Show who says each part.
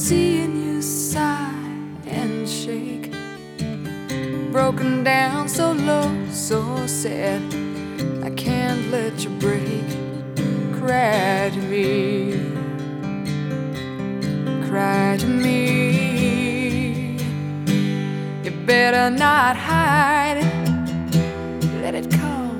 Speaker 1: seeing you sigh and shake, broken down so low, so sad, I can't let you break. Cry to me, cry to me. You better not hide it, let it come